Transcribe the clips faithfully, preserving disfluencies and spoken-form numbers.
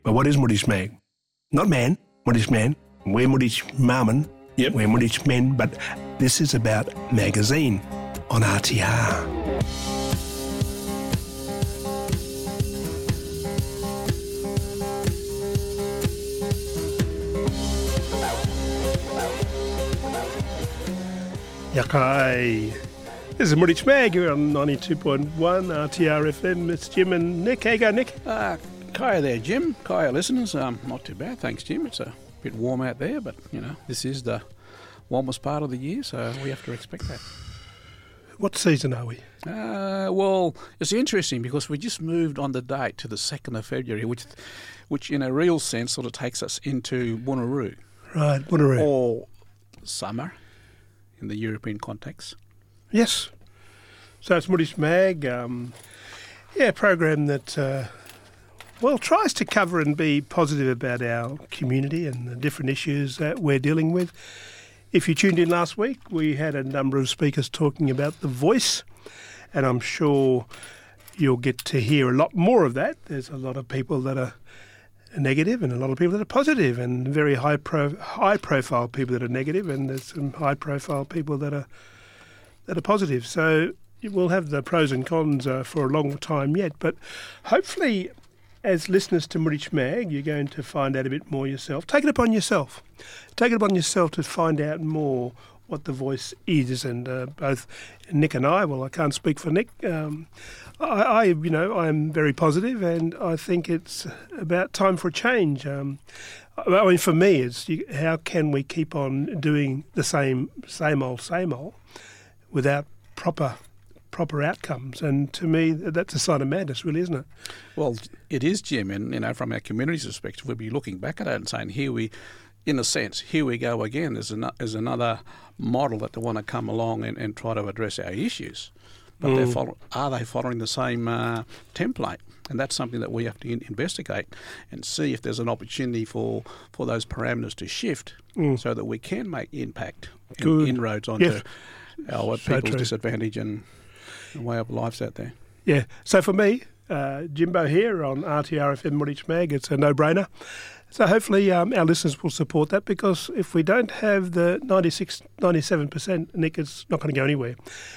But what is Moorish Mag? Not man, Moorish man. We're Moorish Marman. Yep. We're Moorish men, but this is about magazine on R T R. Yakai. This is Moorish Mag here on ninety-two point one R T R F M. It's Jim and Nick. How you going, Nick? Uh, Kaya there, Jim. Kaya listeners. Um, not too bad, thanks, Jim. It's a bit warm out there, but, you know, this is the warmest part of the year, so we have to expect that. What season are we? Uh, well, it's interesting because we just moved on the date to the second of February, which, which in a real sense sort of takes us into Bunuroo. Right, Bunuroo. Or summer in the European context. Yes. So it's Moorish Mag, um, yeah, a program that, uh, well, tries to cover and be positive about our community and the different issues that we're dealing with. If you tuned in last week, we had a number of speakers talking about the voice, and I'm sure you'll get to hear a lot more of that. There's a lot of people that are negative and a lot of people that are positive, and very high pro, high profile people that are negative, and there's some high profile people that are that are positive. So we'll have the pros and cons uh, for a long time yet, but hopefully as listeners to Moorish Mag, you're going to find out a bit more yourself. Take it upon yourself. Take it upon yourself to find out more what the voice is. And uh, both Nick and I, well, I can't speak for Nick. Um, I, I, you know, I'm very positive, and I think it's about time for a change. Um, I mean, for me, it's you, how can we keep on doing the same, same old, same old, without proper proper outcomes? And to me, that's a sign of madness, really, isn't it? Well, it is, Jim, and, you know, from our community's perspective, we'll be looking back at it and saying, here we, in a sense, here we go again. There's, an, there's another model that they want to come along and, and try to address our issues. But Mm. they're follow, are they following the same uh, template? And that's something that we have to in, investigate and see if there's an opportunity for, for those parameters to shift Mm. so that we can make impact and Good. inroads onto Yes. our So people's true. disadvantage and way of lives out there. Yeah. So for me, uh, Jimbo here on R T R F M Moorish Mag, it's a no-brainer. So hopefully um, our listeners will support that, because if we don't have the ninety-six, ninety-seven percent, Nick, it's not going to go anywhere.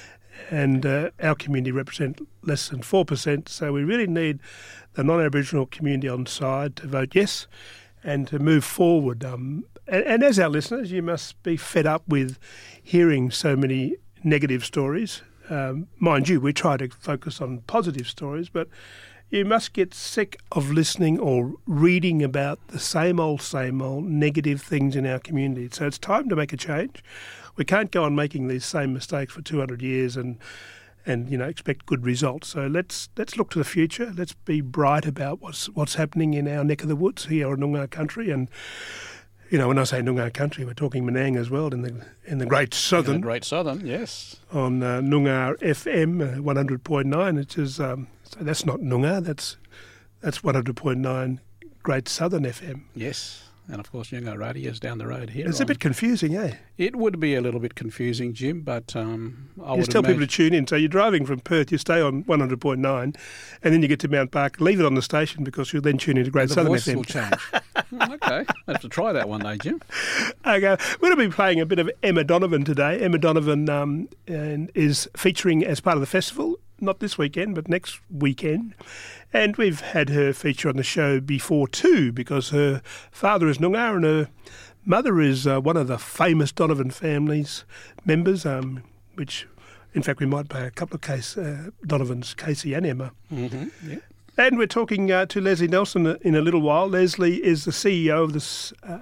And uh, our community represent less than four percent, so we really need the non-Aboriginal community on side to vote yes and to move forward. Um, and, and as our listeners, you must be fed up with hearing so many negative stories. Um, mind you, we try to focus on positive stories, but you must get sick of listening or reading about the same old, same old negative things in our community. So it's time to make a change. We can't go on making these same mistakes for two hundred years and, and you know, expect good results. So let's let's look to the future. Let's be bright about what's what's happening in our neck of the woods here in Noongar country. And you know, when I say Noongar country, we're talking Menang as well, in the in the Great Southern. In the Great Southern, yes. On uh, Noongar F M uh, one hundred point nine, which is um, so that's not Noongar, that's that's one hundred point nine Great Southern F M. Yes, and of course Noongar Radio is down the road here. It's on, a bit confusing, eh? It would be a little bit confusing, Jim, but um, I You would just tell imagine, people to tune in. So you're driving from Perth, you stay on one hundred point nine, and then you get to Mount Park, leave it on the station, because you'll then tune into Great the Southern voice F M. will change. Mm, okay, I have to try that one day, Jim. Okay, we're going to be playing a bit of Emma Donovan today. Emma Donovan um, and is featuring as part of the festival, not this weekend, but next weekend. And we've had her feature on the show before too, because her father is Noongar and her mother is uh, one of the famous Donovan family's members, um, which, in fact, we might play a couple of case, uh, Donovans, Casey and Emma. Mm-hmm. Yeah. And we're talking uh, to Leslie Nelson in a little while. Leslie is the C E O of the, uh,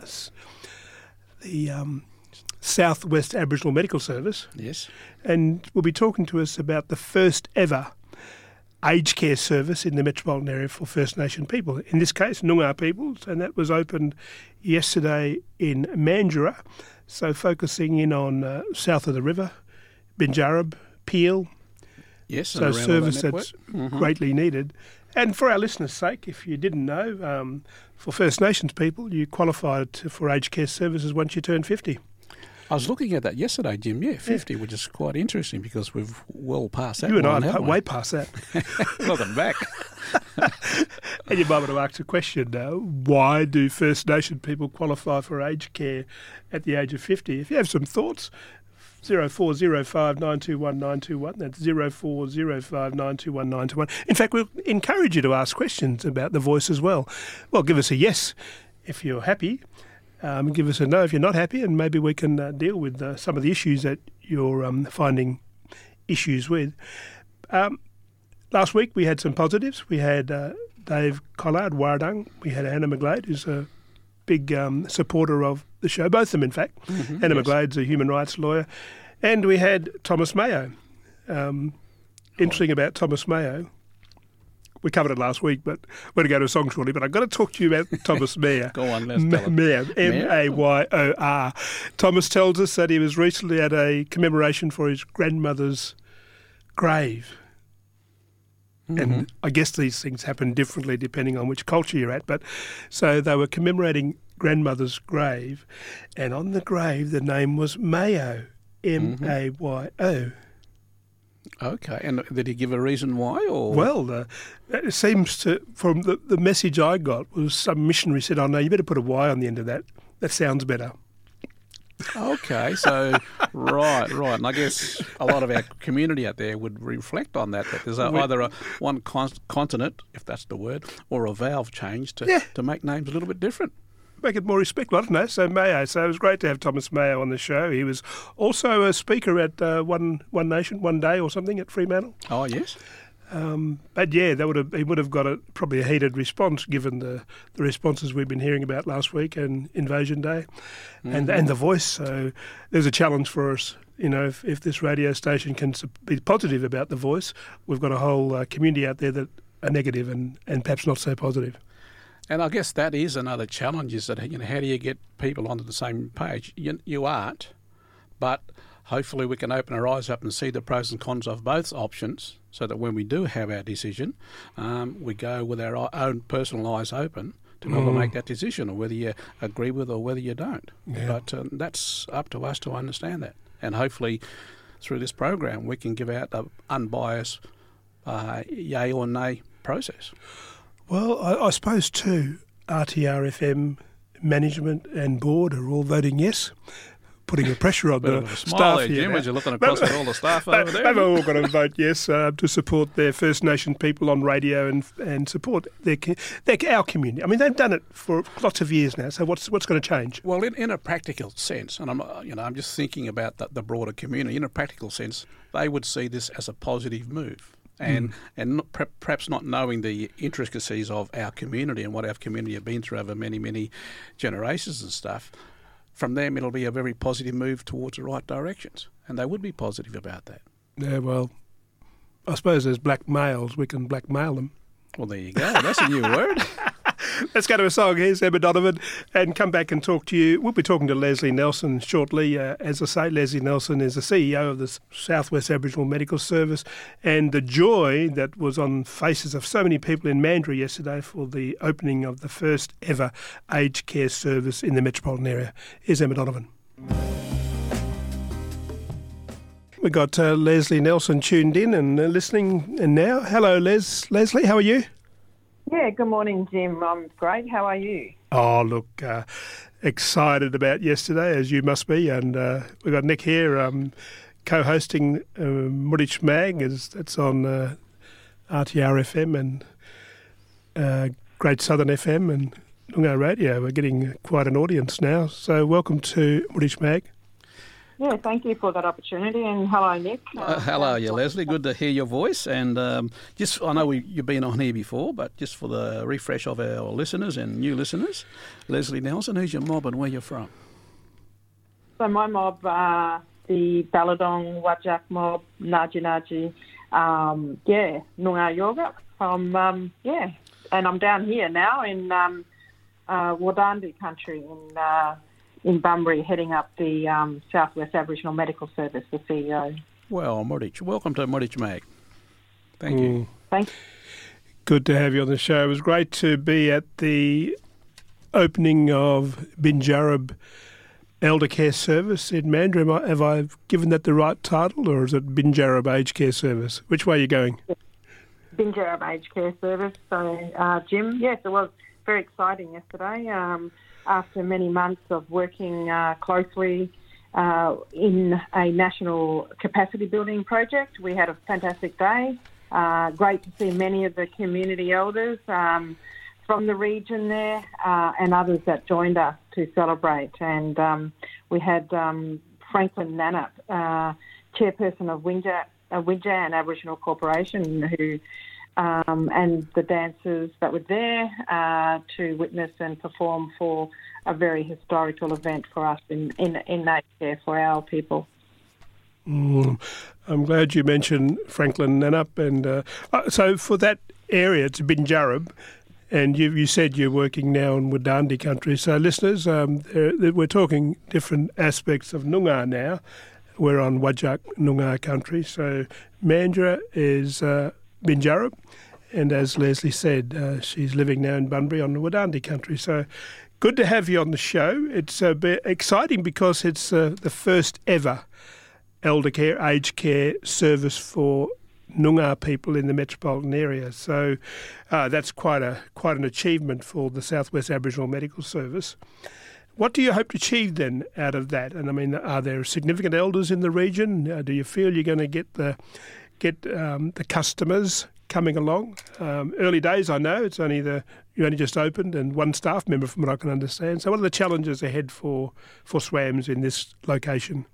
the um, Southwest Aboriginal Medical Service. Yes. And will be talking to us about the first ever aged care service in the metropolitan area for First Nation people, in this case Noongar peoples, and that was opened yesterday in Mandurah, so focusing in on uh, south of the river, Binjarab, Peel, Yes, so and around all service that that's network. Mhm. greatly needed. And for our listeners' sake, if you didn't know, um, for First Nations people, you qualified to, for aged care services once you turn fifty. I was looking at that yesterday, Jim. Yeah, fifty, yeah. Which is quite interesting because we've well passed that. You and line, I are way past that. Welcome back. And you might want to ask the question, uh, why do First Nation people qualify for aged care at the age of fifty? If you have some thoughts, zero four zero five nine two one nine two one. That's zero four zero five nine two one nine two one. In fact, we'll encourage you to ask questions about the voice as well. Well, give us a yes if you're happy. Um, give us a no if you're not happy, and maybe we can uh, deal with uh, some of the issues that you're um, finding issues with. Um, last week we had some positives. We had uh, Dave Collard, Warradung. We had Anna McGlade, who's a big um, supporter of the show, both of them in fact. Mm-hmm, Anna yes. McGlade's a human rights lawyer. And we had Thomas Mayo. Um, interesting oh. about Thomas Mayo. We covered it last week, but we're going to go to a song shortly. But I've got to talk to you about Thomas Mayor. Go on, let's tell him. Mayor, M A Y O R. Thomas tells us that he was recently at a commemoration for his grandmother's grave. Mm-hmm. And I guess these things happen differently depending on which culture you're at. But so they were commemorating grandmother's grave, and on the grave the name was Mayo, M A Y O. Okay, and did he give a reason why? Or Well, uh, it seems to, from the, the message I got, was some missionary said, oh no, you better put a Y on the end of that. That sounds better. Okay, so, right, right. And I guess a lot of our community out there would reflect on that, that there's a, either a one con- continent, if that's the word, or a valve change to, yeah. to make names a little bit different. Make it more respectful, I don't know. So Mayo. So it was great to have Thomas Mayo on the show. He was also a speaker at uh, One One Nation, One Day or something at Fremantle. Oh, yes. Um, but yeah, that would have he would have got a, probably a heated response given the, the responses we've been hearing about last week and Invasion Day, mm-hmm. and and the voice. So there's a challenge for us. You know, if, if this radio station can be positive about the voice, we've got a whole uh, community out there that are negative and, and perhaps not so positive. And I guess that is another challenge, is that, you know, how do you get people onto the same page? You, you aren't, but hopefully we can open our eyes up and see the pros and cons of both options, so that when we do have our decision, um, we go with our own personal eyes open to be able to make that decision, or whether you agree with or whether you don't. Yeah. But um, that's up to us to understand that. And hopefully through this program we can give out an unbiased uh, yay or nay process. Well, I, I suppose too, R T R F M management and board are all voting yes, putting the pressure on the staff there, here. Jim, as you're looking across at all the staff over there. They've all got to vote yes uh, to support their First Nation people on radio and and support their, their our community. I mean, they've done it for lots of years now. So what's what's going to change? Well, in, in a practical sense, and I'm you know I'm just thinking about the, the broader community. In a practical sense, they would see this as a positive move. And mm. and not, perhaps not knowing the intricacies of our community and what our community have been through over many, many generations and stuff, from them it'll be a very positive move towards the right directions. And they would be positive about that. Yeah, well, I suppose as black males, we can blackmail them. Well, there you go. That's a new word. Let's go to a song. Here's Emma Donovan, and come back and talk to you. We'll be talking to Leslie Nelson shortly. Uh, as I say, Leslie Nelson is the C E O of the Southwest Aboriginal Medical Service, and the joy that was on faces of so many people in Mandurah yesterday for the opening of the first ever aged care service in the metropolitan area. Here's Emma Donovan. We've got uh, Leslie Nelson tuned in and uh, listening and now. Hello, Les. Leslie, how are you? Yeah, good morning, Jim. I'm great. How are you? Oh, look, uh, excited about yesterday, as you must be. And uh, we've got Nick here um, co-hosting uh, Murich Mag. As that's on uh, R T R F M and uh, Great Southern F M and Noongar Radio. We're getting quite an audience now. So welcome to Murich Mag. Yeah, thank you for that opportunity, and hello, Nick. Uh, hello, yeah, Leslie. Good to hear your voice. And um, just, I know we, you've been on here before, but just for the refresh of our listeners and new listeners, Leslie Nelson, who's your mob and where you're from? So my mob, uh, the Balladong, Wajak mob, Naji Naji, um, yeah, Noongar Yoga from, um, yeah, and I'm down here now in um, uh, Wadandi country in uh in Bunbury, heading up the um, Southwest Aboriginal Medical Service, the C E O. Well, Murich, welcome to Murich Mag. Thank you. Mm. Thank you. Good to have you on the show. It was great to be at the opening of Binjarab elder care service in Mandurah. Have I given that the right title, or is it Binjarab Aged Care Service? Which way are you going? Binjarab Aged Care Service. So, uh, Jim, yes, it was very exciting yesterday. Um, after many months of working uh, closely uh, in a national capacity building project, we had a fantastic day. Uh, great to see many of the community elders um, from the region there uh, and others that joined us to celebrate. And um, we had um, Franklin Nannup, uh, chairperson of Winja, uh, Winjan Aboriginal Corporation, who um, and the dancers that were there uh, to witness and perform for a very historical event for us in, in, in aged care for our people. Mm, I'm glad you mentioned Franklin Nannup. And uh, so for that area, it's Binjarab, and you, you said you're working now in Wadandi country. So listeners, um, there, there, we're talking different aspects of Noongar now. We're on Whadjuk Noongar country. So Mandurah is uh, Binjarab, and as Leslie said, uh, she's living now in Bunbury on the Wadandi country. So good to have you on the show. It's uh, be exciting because it's uh, the first ever elder care, aged care service for Noongar people in the metropolitan area. So uh, that's quite a quite an achievement for the Southwest Aboriginal Medical Service. What do you hope to achieve then out of that? And I mean, are there significant elders in the region? Uh, do you feel you're going to get the get um, the customers coming along? Um, early days, I know it's only the you only just opened and one staff member, from what I can understand. So what are the challenges ahead for for SWAMS in this location?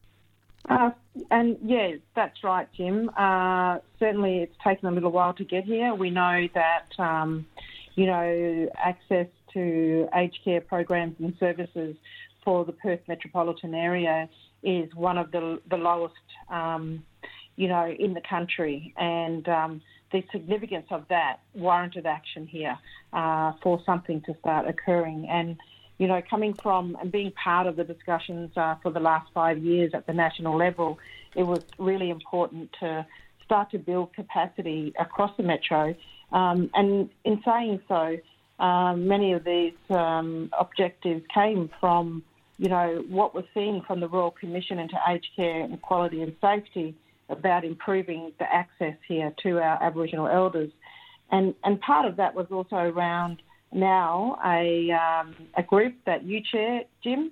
Uh, and yeah, that's right, Jim. Uh, certainly it's taken a little while to get here. We know that, um, you know, access to aged care programs and services for the Perth metropolitan area is one of the, the lowest, um, you know, in the country. And um, the significance of that warranted action here uh, for something to start occurring. And you know, coming from and being part of the discussions uh, for the last five years at the national level, it was really important to start to build capacity across the metro. Um, and in saying so, um, many of these um, objectives came from, you know, what we're seeing from the Royal Commission into Aged Care and Quality and Safety about improving the access here to our Aboriginal elders. And, and part of that was also around now a um, a group that you chair, Jim,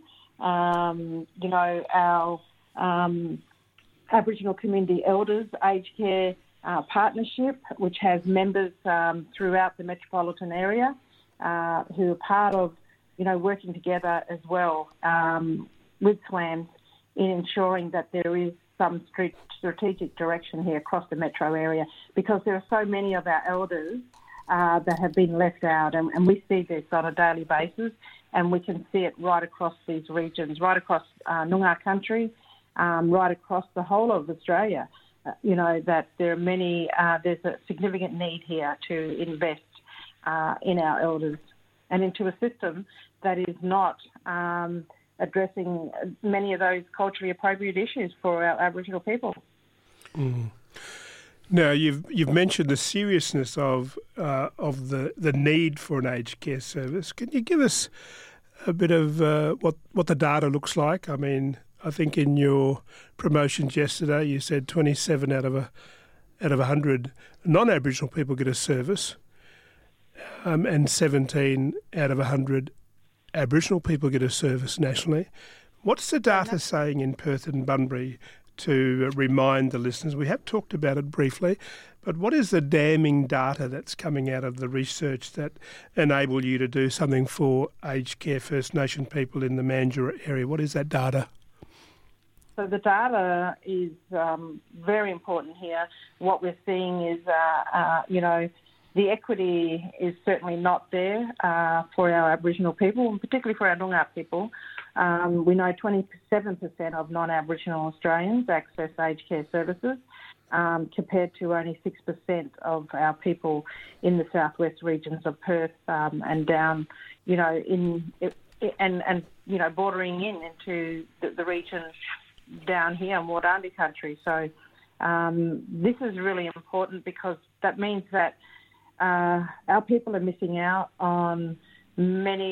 um, you know, our um, Aboriginal Community Elders Aged Care uh, Partnership, which has members um, throughout the metropolitan area uh, who are part of, you know, working together as well um, with SWAMS in ensuring that there is some strategic direction here across the metro area, because there are so many of our elders Uh, that have been left out, and, and we see this on a daily basis, and we can see it right across these regions, right across uh, Noongar country, um, right across the whole of Australia. Uh, you know, that there are many, uh, there's a significant need here to invest uh, in our elders and into a system that is not um, addressing many of those culturally appropriate issues for our Aboriginal people. Mm. Now, you've you've mentioned the seriousness of uh, of the, the need for an aged care service. Can you give us a bit of uh, what what the data looks like? I mean, I think in your promotions yesterday, you said twenty-seven out of a out of a hundred non-Aboriginal people get a service, um, and seventeen out of a hundred Aboriginal people get a service nationally. What's the data saying in Perth and Bunbury? To remind the listeners, we have talked about it briefly, but what is the damning data that's coming out of the research that enable you to do something for aged care First Nation people in the Mandurah area? What is that data? So the data is um, very important here. What we're seeing is, uh, uh, you know, the equity is certainly not there uh, for our Aboriginal people, and particularly for our Noongar people. Um, we know twenty-seven percent of non-Aboriginal Australians access aged care services, um, compared to only six percent of our people in the southwest regions of Perth um, and down, you know, in and and you know bordering in into the, the regions down here in Wadandi country. So um, this is really important, because that means that uh, our people are missing out on many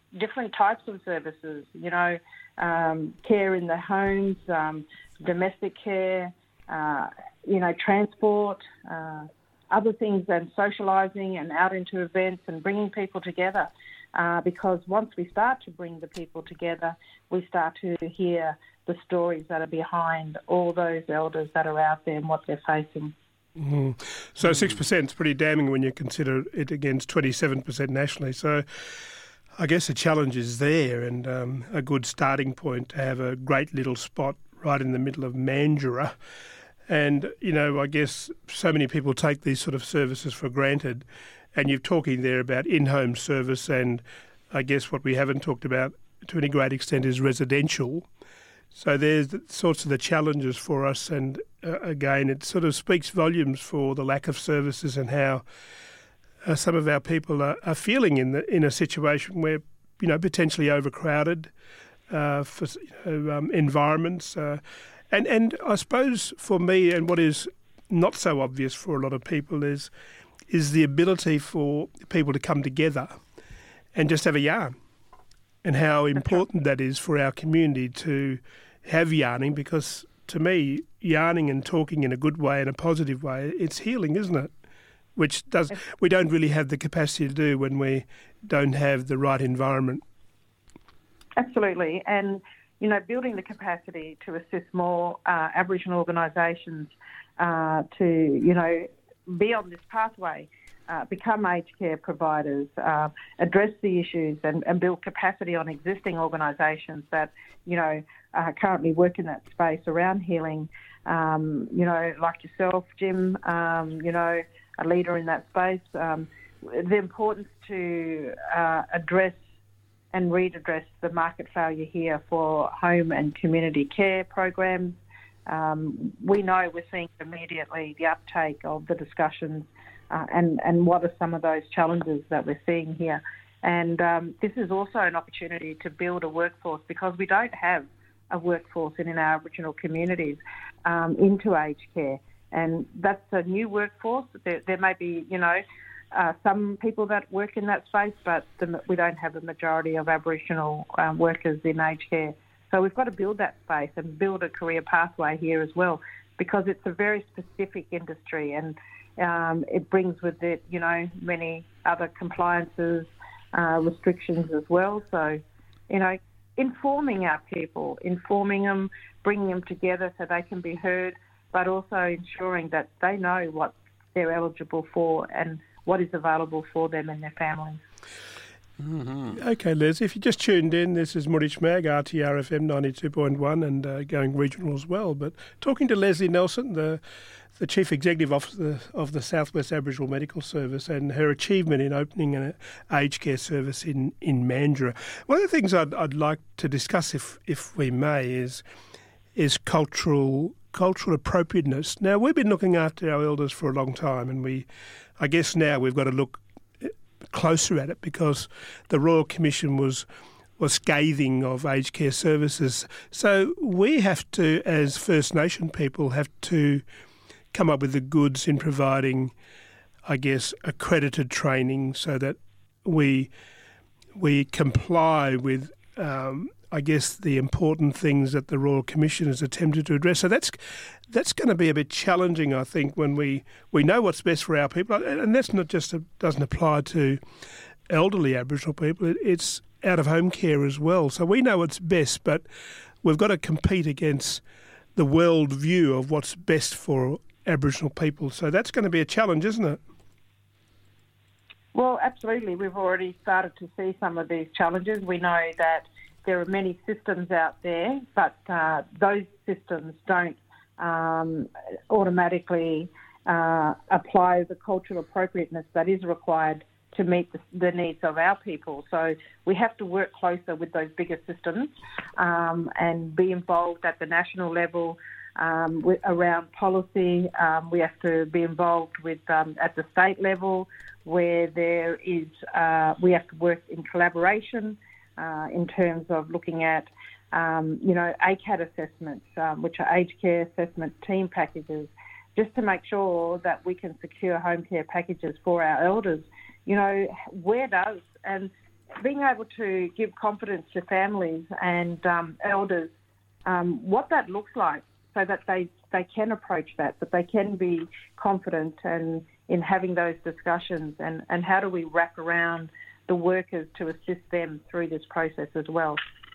different types of services, you know, um, care in the homes, um, domestic care, uh, you know, transport, uh, other things, and socialising and out into events and bringing people together. Uh, because once we start to bring the people together, we start to hear the stories that are behind all those elders that are out there and what they're facing. Mm. So six percent is pretty damning when you consider it against twenty-seven percent nationally. So I guess the challenge is there, and um, a good starting point to have a great little spot right in the middle of Mandurah. And, you know, I guess so many people take these sort of services for granted, and you're talking there about in-home service, and I guess what we haven't talked about to any great extent is residential. So there's the sorts of the challenges for us, and uh, again, it sort of speaks volumes for the lack of services and how uh, some of our people are, are feeling in the in a situation where, you know, potentially overcrowded uh, for you know, um, environments, uh, and and I suppose for me, and what is not so obvious for a lot of people is is the ability for people to come together and just have a yarn, and how important that is for our community to have yarning, because to me, yarning and talking in a good way, in a positive way, it's healing, isn't it? Which does we don't really have the capacity to do when we don't have the right environment. Absolutely. And, you know, building the capacity to assist more uh, Aboriginal organisations uh, to, you know, be on this pathway, uh, become aged care providers, uh, address the issues and, and build capacity on existing organisations that, you know, uh, currently work in that space around healing, um, you know, like yourself, Jim, um, you know, a leader in that space. Um, the importance to uh, address and readdress the market failure here for home and community care programs. Um, we know we're seeing immediately the uptake of the discussions uh, and, and what are some of those challenges that we're seeing here. And um, this is also an opportunity to build a workforce, because we don't have a workforce in, in our Aboriginal communities um, into aged care. And that's a new workforce. There, there may be, you know, uh, some people that work in that space, but the, we don't have a majority of Aboriginal um, workers in aged care. So we've got to build that space and build a career pathway here as well, because it's a very specific industry, and um, it brings with it, you know, many other compliances, uh, restrictions as well. So, you know, informing our people, informing them, bringing them together so they can be heard, but also ensuring that they know what they're eligible for and what is available for them and their families. Mm-hmm. Okay, Les, if you just tuned in, this is Moorish Mag, R T R F M ninety-two point one, and uh, going regional as well. But talking to Leslie Nelson, the the Chief Executive Officer of the Southwest Aboriginal Medical Service, and her achievement in opening an aged care service in, in Mandurah. One of the things I'd, I'd like to discuss, if if we may, is is cultural cultural appropriateness. Now, we've been looking after our elders for a long time, and we, I guess now we've got to look closer at it, because the Royal Commission was was scathing of aged care services. So we have to, as First Nation people, have to come up with the goods in providing, I guess, accredited training so that we we comply with, um, I guess, the important things that the Royal Commission has attempted to address. So that's that's going to be a bit challenging, I think, when we, we know what's best for our people. And that's not just a, doesn't apply to elderly Aboriginal people. It, it's out-of-home care as well. So we know what's best, but we've got to compete against the world view of what's best for Aboriginal people. So that's going to be a challenge, isn't it? Well, absolutely. We've already started to see some of these challenges. We know that there are many systems out there, but uh, those systems don't um, automatically uh, apply the cultural appropriateness that is required to meet the, the needs of our people. So we have to work closer with those bigger systems um, and be involved at the national level um, with, around policy. Um, we have to be involved with um, at the state level, where there is uh, we have to work in collaboration uh, in terms of looking at um, you know A C A D assessments, um, which are aged care assessment team packages, just to make sure that we can secure home care packages for our elders. You know, where does, and being able to give confidence to families and um, elders um, what that looks like so that they, they can approach that, that they can be confident and in having those discussions, and, and how do we wrap around the workers to assist them through this process as well.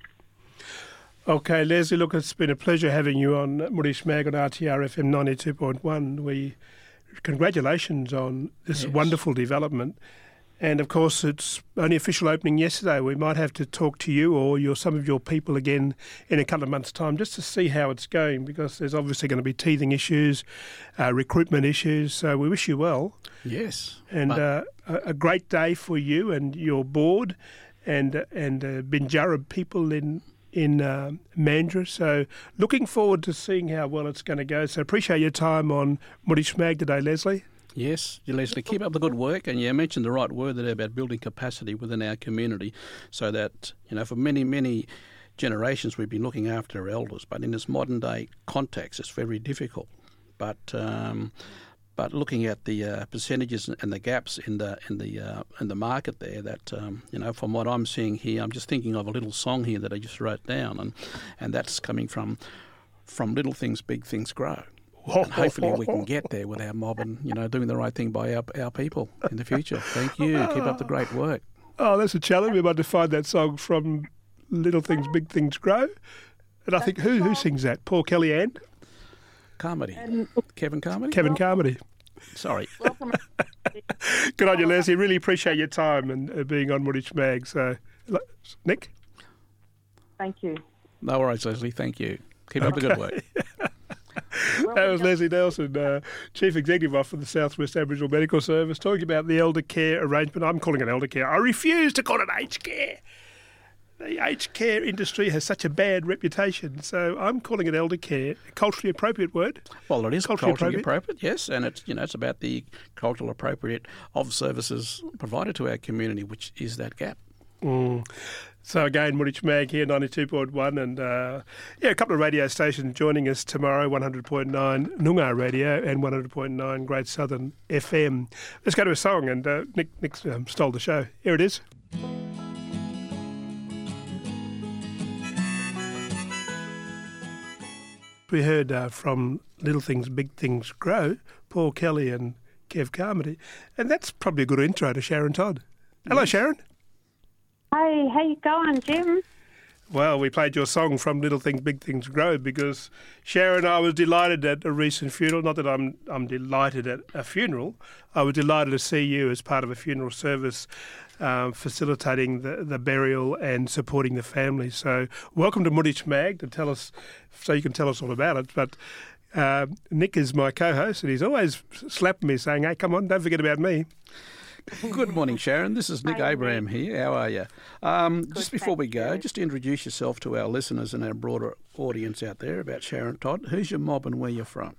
Okay, Leslie, look, it's been a pleasure having you on Moody Schmag on R T R F M ninety-two point one. We congratulations on this yes. wonderful development. And, of course, it's only official opening yesterday. We might have to talk to you or your some of your people again in a couple of months' time just to see how it's going, because there's obviously going to be teething issues, uh, recruitment issues. So we wish you well. Yes. And uh, a, a great day for you and your board and and uh, Binjarra people in in uh, Mandurah. So looking forward to seeing how well it's going to go. So appreciate your time on Moody Schmag today, Leslie. Yes, Leslie, keep up the good work. And you mentioned the right word there about building capacity within our community so that, you know, for many, many generations we've been looking after our elders. But in this modern day context, it's very difficult. But um, but looking at the uh, percentages and the gaps in the in the uh, in the market there, that um, you know, from what I'm seeing here, I'm just thinking of a little song here that I just wrote down, and and that's coming from from Little Things, Big Things Grow. And hopefully we can get there with our mob and, you know, doing the right thing by our our people in the future. Thank you. Keep up the great work. Oh, that's a challenge. We might have to find that song from Little Things, Big Things Grow. And I think, who who sings that? Paul Kelly and? Carmody. Kevin Carmody? Kevin Carmody. Sorry. Good on you, Leslie. Really appreciate your time and uh, being on Moody Schmag. So, Nick? Thank you. No worries, Leslie. Thank you. Keep up the good work. That was Leslie Nelson, uh, Chief Executive Officer of the South West Aboriginal Medical Service, talking about the elder care arrangement. I'm calling it elder care. I refuse to call it aged care. The aged care industry has such a bad reputation, so I'm calling it elder care. A culturally appropriate word. Well, it is culturally, culturally appropriate. appropriate, yes, and it's, you know, it's about the cultural appropriate of services provided to our community, which is that gap. Mm. So again, Moody Schmag here, ninety-two point one, and uh, yeah, a couple of radio stations joining us tomorrow, one hundred point nine Noongar Radio and one hundred point nine Great Southern F M. Let's go to a song, and uh, Nick, Nick um, stole the show. Here it is. We heard uh, from Little Things, Big Things Grow, Paul Kelly and Kev Carmody, and that's probably a good intro to Sharon Todd. Hello, yes. Sharon. Hey, how you going, Jim? Well, we played your song from Little Things, Big Things Grow because Sharon, I was delighted at a recent funeral. Not that I'm I'm delighted at a funeral. I was delighted to see you as part of a funeral service, um, facilitating the, the burial and supporting the family. So welcome to Moody Schmag to tell us, so you can tell us all about it. But uh, Nick is my co-host and he's always slapping me saying, hey, come on, don't forget about me. Good morning, Sharon. This is Nick Hi, Abraham Nick. here. How are you? Um, Good, just before we go, you. just introduce yourself to our listeners and our broader audience out there about Sharon Todd. Who's your mob and where you're from?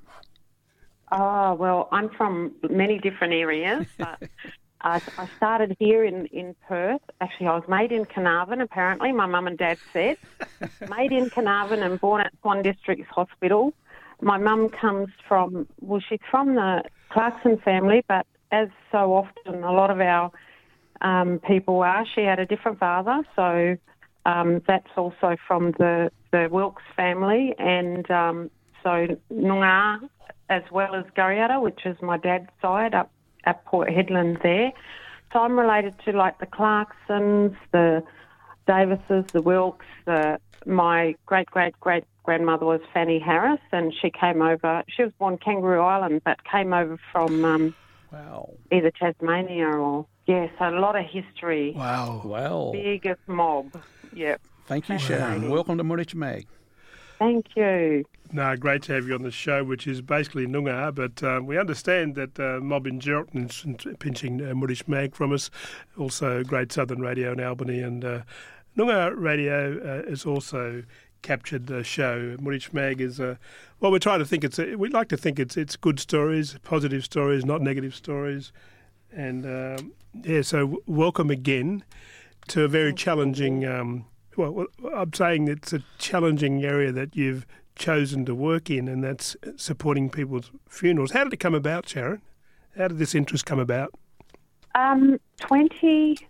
Oh, well, I'm from many different areas, but I, I started here in, in Perth. Actually, I was made in Carnarvon, apparently, my mum and dad said. Made in Carnarvon and born at Swan Districts Hospital. My mum comes from, well, she's from the Clarkson family, but as so often a lot of our um, people are, she had a different father, so um, that's also from the, the Wilkes family, and um, so Noongar as well as Gurriata, which is my dad's side up at Port Hedland there. So I'm related to like the Clarksons, the Davises, the Wilkes. The, my great-great-great-grandmother was Fanny Harris, and she came over, she was born Kangaroo Island, but came over from... Um, Wow. Either Tasmania or, yes, yeah, so a lot of history. Wow. Wow. Biggest mob. Yep. Thank you, Sharon. Welcome to Moody Schmag. Thank you. No, great to have you on the show, which is basically Noongar, but um, we understand that uh, Mob in Geraldton is pinching uh, Moody Schmag from us, also Great Southern Radio in Albany, and uh, Noongar Radio uh, is also captured the show. Moody Schmag is, uh, well, we're trying to think it's, a, we'd like to think it's it's good stories, positive stories, not negative stories. And, um, yeah, so w- welcome again to a very challenging, um, well, I'm saying it's a challenging area that you've chosen to work in, and that's supporting people's funerals. How did it come about, Sharon? How did this interest come about? Um, twenty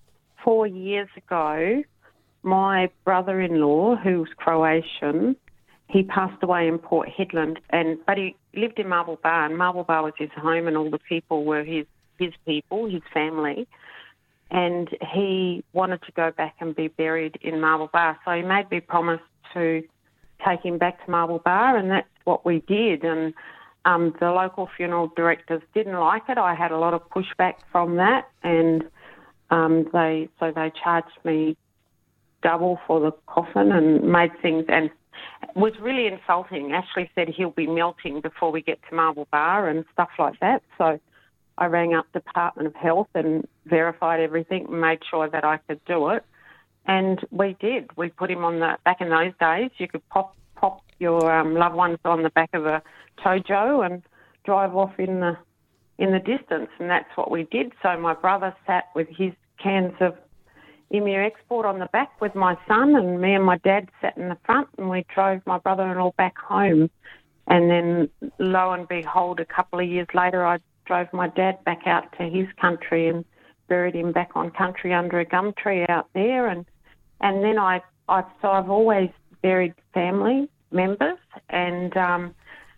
four years ago, my brother-in-law, who's Croatian, he passed away in Port Hedland, and but he lived in Marble Bar, and Marble Bar was his home, and all the people were his his people, his family. And he wanted to go back and be buried in Marble Bar, so he made me promise to take him back to Marble Bar, and that's what we did. And um, the local funeral directors didn't like it. I had a lot of pushback from that, and um, they so they charged me double for the coffin and made things, and it was really insulting. Ashley said he'll be melting before we get to Marble Bar and stuff like that. So I rang up Department of Health and verified everything and made sure that I could do it. And we did. We put him on the, back in those days, you could pop pop your um, loved ones on the back of a Tojo and drive off in the in the distance, and that's what we did. So my brother sat with his cans of Emu Export on the back with my son, and me and my dad sat in the front, and we drove my brother-in-law back home. And then, lo and behold, a couple of years later, I drove my dad back out to his country and buried him back on country under a gum tree out there. And and then I, I so I've always buried family members, and um,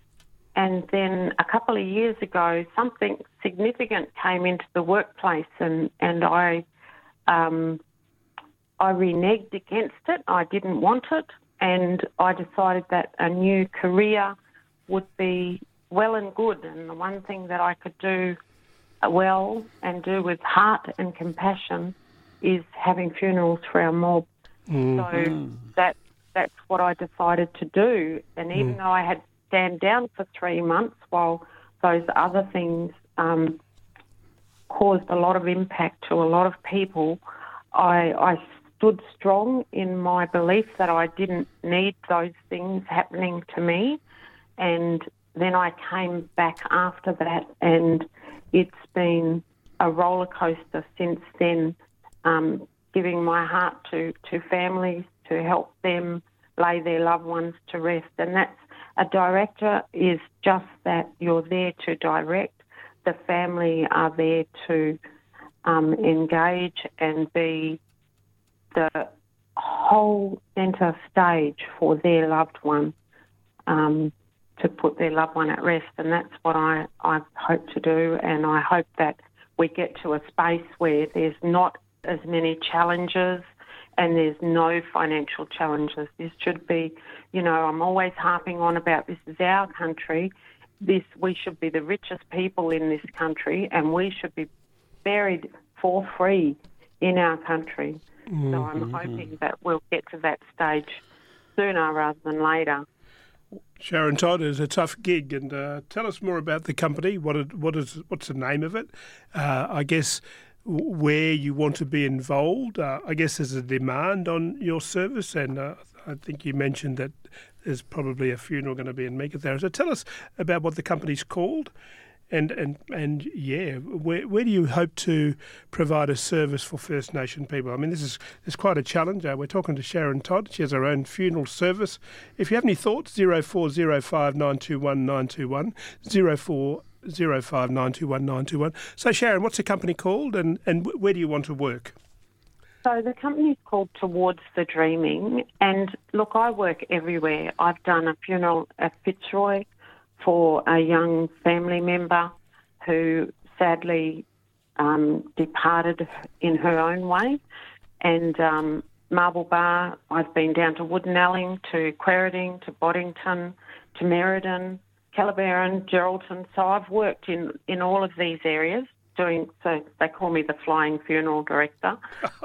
and then a couple of years ago, something significant came into the workplace, and and I. Um, I reneged against it. I didn't want it, and I decided that a new career would be well and good, and the one thing that I could do well and do with heart and compassion is having funerals for our mob. Mm-hmm. So that that's what I decided to do, and even mm. though I had to stand down for three months while those other things um, caused a lot of impact to a lot of people, I, I stood strong in my belief that I didn't need those things happening to me. And then I came back after that, and it's been a roller coaster since then, um, giving my heart to, to families to help them lay their loved ones to rest. And that's, a director is just that. You're there to direct. The family are there to um, engage and be the whole centre stage for their loved one, um, to put their loved one at rest. And that's what I, I hope to do, and I hope that we get to a space where there's not as many challenges and there's no financial challenges. This should be, you know, I'm always harping on about this is our country. This, we should be the richest people in this country, and we should be buried for free in our country. Mm-hmm. So I'm hoping that we'll get to that stage sooner rather than later. Sharon Todd is a tough gig, and uh, tell us more about the company. What it, what is what's the name of it? Uh, I guess where you want to be involved. Uh, I guess there's a demand on your service, and uh, I think you mentioned that there's probably a funeral going to be in Meekatharra. So tell us about what the company's called. And, and and yeah, where where do you hope to provide a service for First Nation people? I mean, this is this is quite a challenge. Uh, we're talking to Sharon Todd. She has her own funeral service. If you have any thoughts, zero four zero five nine two one nine two one, zero four zero five nine two one nine two one. So Sharon, what's the company called, and, and where do you want to work? So the company's called Towards the Dreaming, and look, I work everywhere. I've done a funeral at Fitzroy for a young family member who sadly um, departed in her own way. And um, Marble Bar, I've been down to Woodenelling, to Quairading, to Boddington, to Merredin, Calabaran, Geraldton. So I've worked in, in all of these areas doing, so they call me the flying funeral director.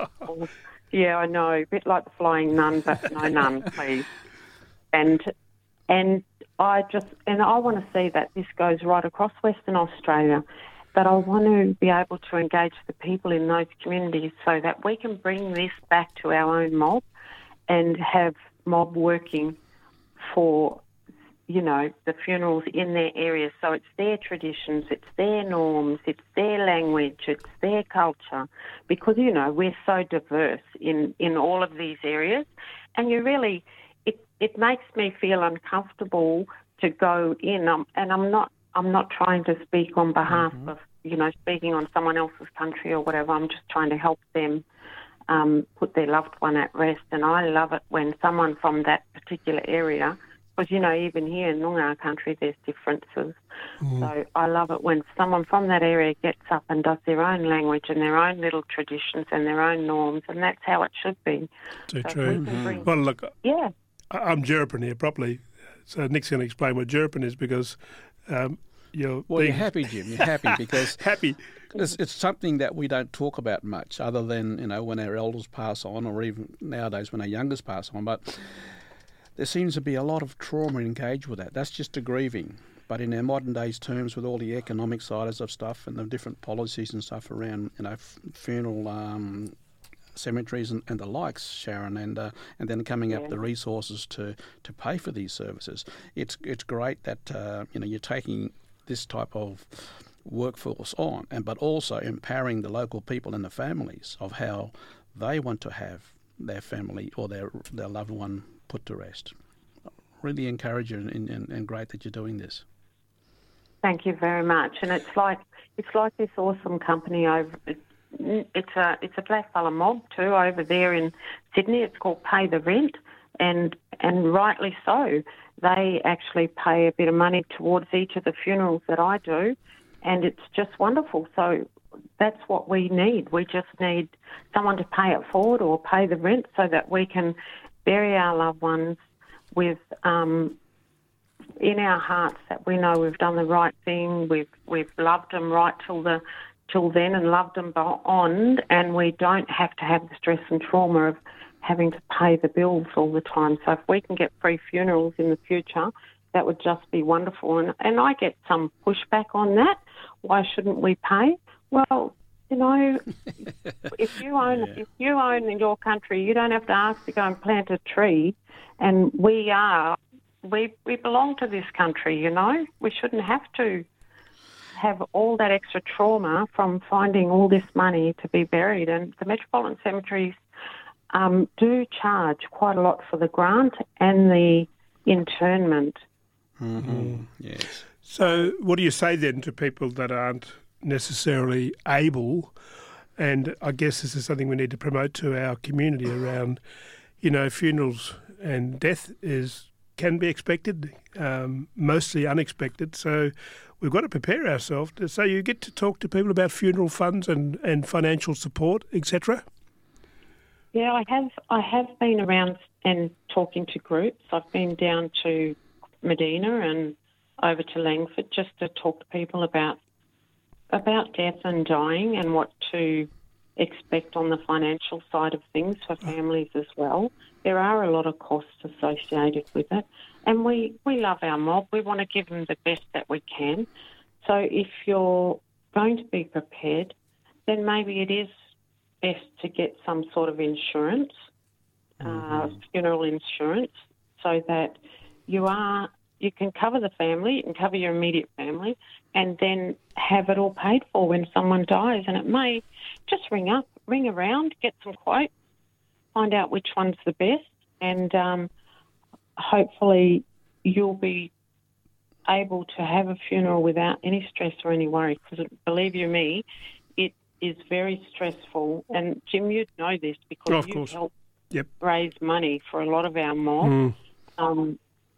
Yeah, I know, a bit like the flying nun, but no nun, please. And and I just, and I want to see that this goes right across Western Australia, but I want to be able to engage the people in those communities so that we can bring this back to our own mob and have mob working for, you know, the funerals in their areas. So it's their traditions, it's their norms, it's their language, it's their culture, because, you know, we're so diverse in, in all of these areas. And you really, it, it makes me feel uncomfortable to go in, um, and I'm not, I'm not trying to speak on behalf mm-hmm. of, you know, speaking on someone else's country or whatever. I'm just trying to help them um, put their loved one at rest. And I love it when someone from that particular area, because, you know, even here in Noongar country there's differences. Mm. So I love it when someone from that area gets up and does their own language and their own little traditions and their own norms, and that's how it should be. So, so true. We mm-hmm. bring, well, look, yeah. I'm Djerriwarrh here properly, so Nick's going to explain what Djerriwarrh is because um, you're... Well, being... you're happy, Jim. You're happy because... happy. It's, it's something that we don't talk about much other than, you know, when our elders pass on or even nowadays when our youngers pass on. But there seems to be a lot of trauma engaged with that. That's just a grieving. But in our modern days terms, with all the economic sides of stuff and the different policies and stuff around, you know, f- funeral um, cemeteries and, and the likes, Sharon, and uh, and then coming up yeah. the resources to, to pay for these services, it's it's great that uh, you know you're taking this type of workforce on, and but also empowering the local people and the families of how they want to have their family or their their loved one put to rest. Really encourage you and, and, and great that you're doing this. Thank you very much. And it's like it's like this awesome company over. It's a it's a blackfella mob too over there in Sydney. It's called Pay the Rent, and and rightly so. They actually pay a bit of money towards each of the funerals that I do, and it's just wonderful. So that's what we need. We just need someone to pay it forward or pay the rent so that we can bury our loved ones with um, in our hearts that we know we've done the right thing. We've we've loved them right till the till then and loved them beyond, and we don't have to have the stress and trauma of having to pay the bills all the time. So if we can get free funerals in the future, that would just be wonderful. And, and I get some pushback on that. Why shouldn't we pay? Well, you know, if you own yeah. if you own in your country, you don't have to ask to go and plant a tree. And we are, we we belong to this country, you know. We shouldn't have to have all that extra trauma from finding all this money to be buried. And the Metropolitan Cemeteries um, do charge quite a lot for the grant and the internment. Mm-hmm. Yes. So what do you say then to people that aren't necessarily able, and I guess this is something we need to promote to our community around, you know, funerals and death is can be expected, um, mostly unexpected, so we've got to prepare ourselves. So you get to talk to people about funeral funds and, and financial support, et cetera? Yeah, I have I have been around and talking to groups. I've been down to Medina and over to Langford just to talk to people about about death and dying and what to expect on the financial side of things for families as well. There are a lot of costs associated with it, and we, we love our mob. We want to give them the best that we can. So if you're going to be prepared, then maybe it is best to get some sort of insurance, mm-hmm. uh, funeral insurance, so that you are you can cover the family, you can cover your immediate family, and then have it all paid for when someone dies. And it may just ring up, ring around, get some quotes, find out which one's the best, and um, hopefully you'll be able to have a funeral without any stress or any worry, because believe you me, it is very stressful. And Jim, you'd know this because oh, of you course. help yep. raise money for a lot of our mob mm. um,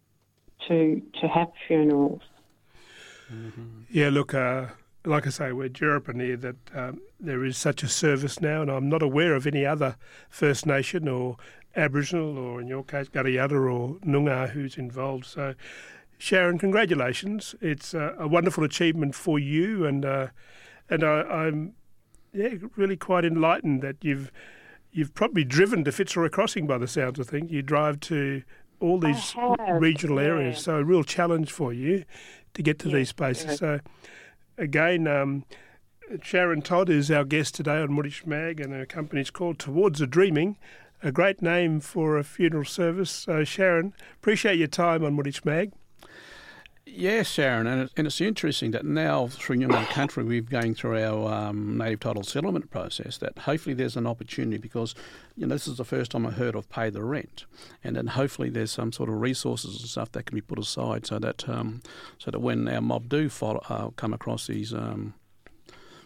to to have funerals. Mm-hmm. Yeah, look, uh, like I say, we're Djerriwarrh here that um, there is such a service now, and I'm not aware of any other First Nation or Aboriginal, or in your case, Gariyadda or Noongar who's involved. So, Sharon, congratulations. It's uh, a wonderful achievement for you, and uh, and I, I'm yeah really quite enlightened that you've you've probably driven to Fitzroy Crossing by the sounds of things. You drive to all these regional yeah. areas, so a real challenge for you to get to yeah, these spaces. yeah. So, again, um, Sharon Todd is our guest today on Moorish Mag, and her company's called Towards a Dreaming, a great name for a funeral service. So, Sharon, appreciate your time on Moorish Mag. Yes, Sharon, and, it, and it's interesting that now through Noongar country we're going through our um, native title settlement process, that hopefully there's an opportunity, because you know this is the first time I heard of Pay the Rent, and then hopefully there's some sort of resources and stuff that can be put aside so that um, so that when our mob do follow, uh, come across these um,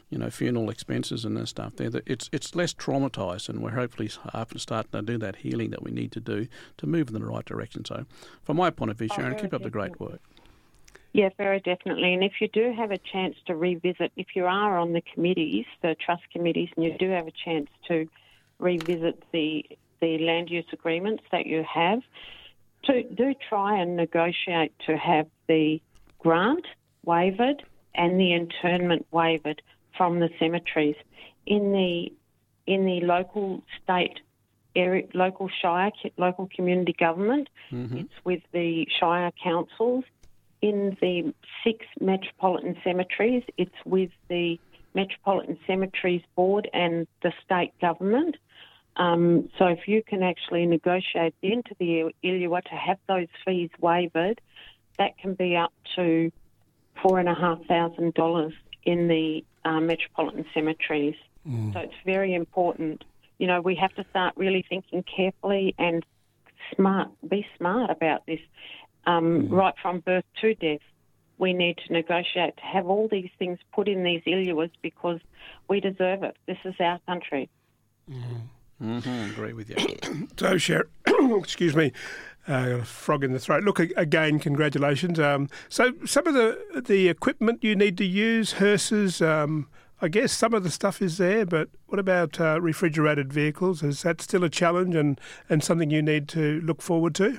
you know, funeral expenses and that stuff there, that it's it's less traumatised, and we're hopefully after starting to do that healing that we need to do to move in the right direction. So from my point of view, Sharon, oh, keep up the great work. Yeah, very definitely. And if you do have a chance to revisit, if you are on the committees, the trust committees, and you do have a chance to revisit the the land use agreements that you have, to do try and negotiate to have the grant waived and the internment waived from the cemeteries. In the in the local state area, local shire, local community government, mm-hmm. it's with the shire councils. In the six metropolitan cemeteries, it's with the Metropolitan Cemeteries Board and the state government. Um, so if you can actually negotiate into the I L U A to have those fees waived, that can be up to four and a half thousand dollars in the uh, metropolitan cemeteries. Mm. So it's very important. You know, we have to start really thinking carefully and smart, be smart about this. Um, mm. Right from birth to death, we need to negotiate to have all these things put in these I L U As because we deserve it. This is our country. Mm. Mm-hmm. Agree with you. So, Sharon, excuse me, uh, frog in the throat. Look, again, congratulations. Um, so some of the the equipment you need to use, hearses, um, I guess some of the stuff is there, but what about uh, refrigerated vehicles? Is that still a challenge and, and something you need to look forward to?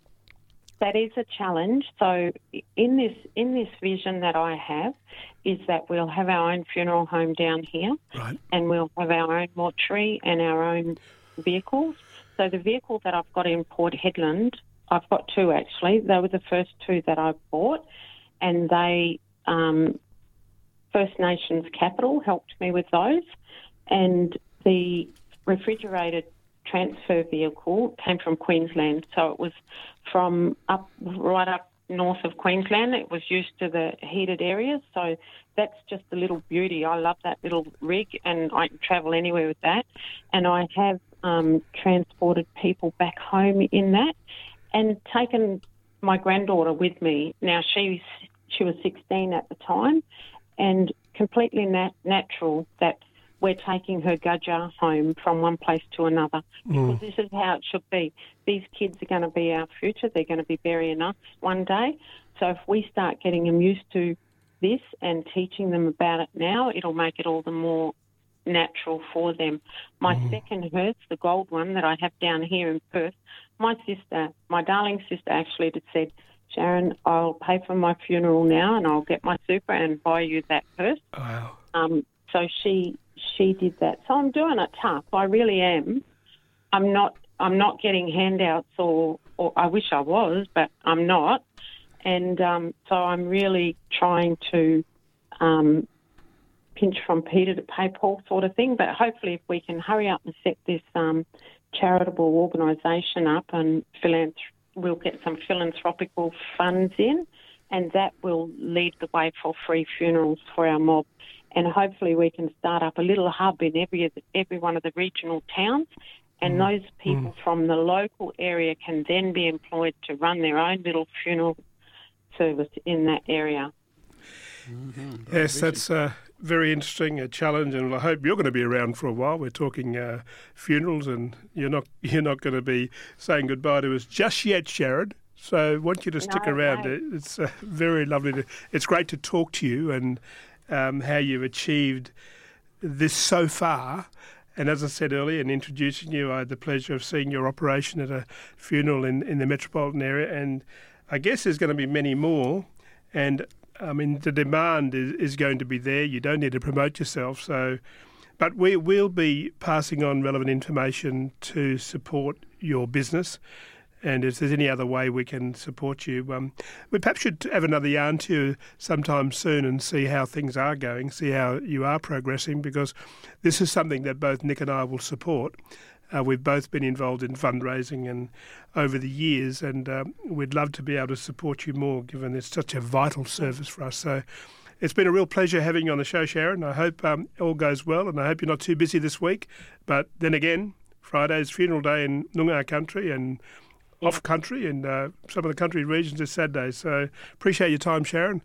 That is a challenge. So in this in this vision that I have is that we'll have our own funeral home down here, right, and we'll have our own mortuary and our own vehicles. So the vehicle that I've got in Port Hedland, I've got two actually. They were the first two that I bought, and they um, First Nations Capital helped me with those, and the refrigerated transfer vehicle came from Queensland, so it was from up right up north of Queensland. It was used to the heated areas, so that's just a little beauty. I love that little rig, and I can travel anywhere with that. And I have um, transported people back home in that, and taken my granddaughter with me. Now she's she was sixteen at the time, and completely nat- natural that we're taking her gudger home from one place to another because mm. this is how it should be. These kids are going to be our future. They're going to be burying us one day. So if we start getting them used to this and teaching them about it now, it'll make it all the more natural for them. My mm. second hearse, the gold one that I have down here in Perth, my sister, my darling sister actually had said, Sharon, I'll pay for my funeral now and I'll get my super and buy you that hearse. Wow. Um, so she... She did that. So I'm doing it tough. I really am. I'm not I'm not getting handouts or, or I wish I was, but I'm not. And um, so I'm really trying to um, pinch from Peter to pay Paul sort of thing. But hopefully if we can hurry up and set this um, charitable organisation up and philanthrop- we'll get some philanthropical funds in, and that will lead the way for free funerals for our mob. And hopefully we can start up a little hub in every every one of the regional towns, and mm. those people mm. from the local area can then be employed to run their own little funeral service in that area. Mm-hmm. Yes, that's uh, very interesting, a challenge, and I hope you're going to be around for a while. We're talking uh, funerals, and you're not you're not going to be saying goodbye to us just yet, Sharon. So I want you to stick no, around. No. It's uh, very lovely. To, it's great to talk to you and Um, how you've achieved this so far. And as I said earlier, in introducing you, I had the pleasure of seeing your operation at a funeral in, in the metropolitan area, and I guess there's going to be many more. And I mean, the demand is, is going to be there. You don't need to promote yourself. So, but we will be passing on relevant information to support your business. And if there's any other way we can support you, um, we perhaps should have another yarn to you sometime soon and see how things are going, see how you are progressing, because this is something that both Nick and I will support. Uh, we've both been involved in fundraising and over the years, and um, we'd love to be able to support you more, given it's such a vital service for us. So it's been a real pleasure having you on the show, Sharon. I hope um, all goes well, and I hope you're not too busy this week. But then again, Friday's funeral day in Noongar country, and off country and uh, some of the country regions is Saturday. So appreciate your time, Sharon.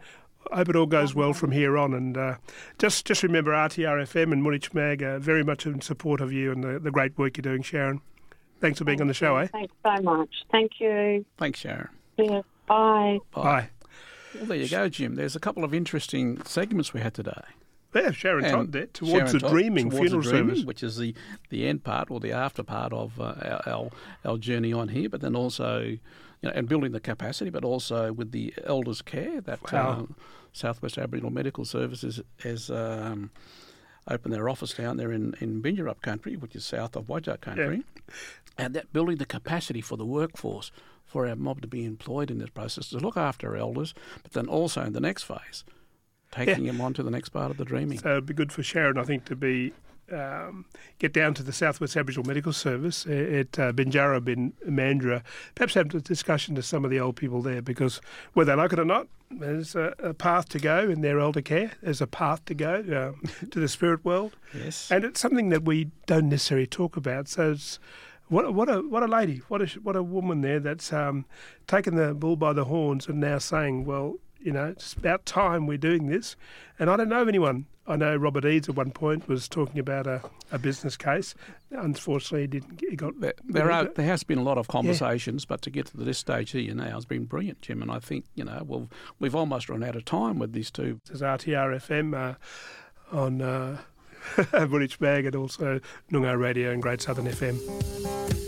I hope it all goes well from here on. And uh, just just remember R T R F M and Moonich Mag are very much in support of you and the, the great work you're doing, Sharon. Thanks for being Thank on the show, you. eh? Thanks so much. Thank you. Thanks, Sharon. Yeah. Bye. Bye. Bye. Well, there you go, Jim. There's a couple of interesting segments we had today. Yeah, Sharon And Todd there, towards Sharon the Todd, dreaming towards funeral the dreaming, service. which is the, the end part or the after part of uh, our, our our journey on here, but then also, you know, and building the capacity, but also with the elders' care that Wow. um, Southwest Aboriginal Medical Services has um, opened their office down there in, in Bingerup country, which is south of Wajak country, and that building the capacity for the workforce for our mob to be employed in this process to look after our elders, but then also in the next phase, taking Yeah. them on to the next part of the dreaming. So it'd be good for Sharon, I think, to be um, get down to the Southwest Aboriginal Medical Service at uh, Binjara, Bin Mandurah, perhaps have a discussion to some of the old people there, because whether they like it or not, there's a, a path to go in their elder care. There's a path to go um, to the spirit world, Yes. and it's something that we don't necessarily talk about. So it's what a, what a what a lady, what a what a woman there that's um, taken the bull by the horns and now saying, well, you know, it's about time we're doing this. And I don't know of anyone. I know Robert Eads at one point was talking about a, a business case. Unfortunately, he didn't. He got There, there are there has been a lot of conversations, but to get to this stage here now has been brilliant, Jim. And I think you know, well, we've almost run out of time with these two. There's R T R F M uh, on uh, Woolwich Mag and also Noongar Radio and Great Southern F M.